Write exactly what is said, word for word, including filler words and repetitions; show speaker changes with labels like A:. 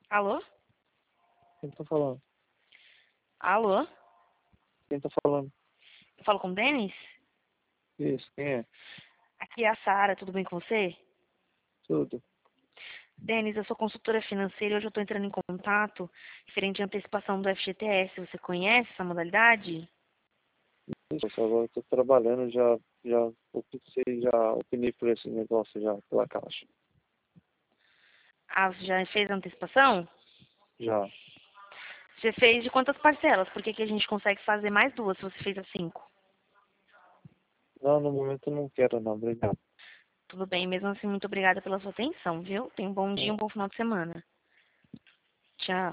A: Alô?
B: Quem tá falando?
A: Alô?
B: Quem tá falando?
A: Eu falo com o Denis?
B: Isso, quem é?
A: Aqui é a Sara, tudo bem com você?
B: Tudo.
A: Denis, eu sou consultora financeira e hoje eu estou entrando em contato referente à antecipação do F G T S. Você conhece essa modalidade?
B: Isso, agora eu tô trabalhando, já, já optei, já opinei por esse negócio já, pela caixa.
A: Ah, você já fez a antecipação?
B: Já.
A: Você fez de quantas parcelas? Porque aqui a gente consegue fazer mais duas se você fez as cinco.
B: Não, no momento eu não quero não, obrigado.
A: Tudo bem, mesmo assim, muito obrigada pela sua atenção, viu? Tenha um bom dia, um bom final de semana. Tchau.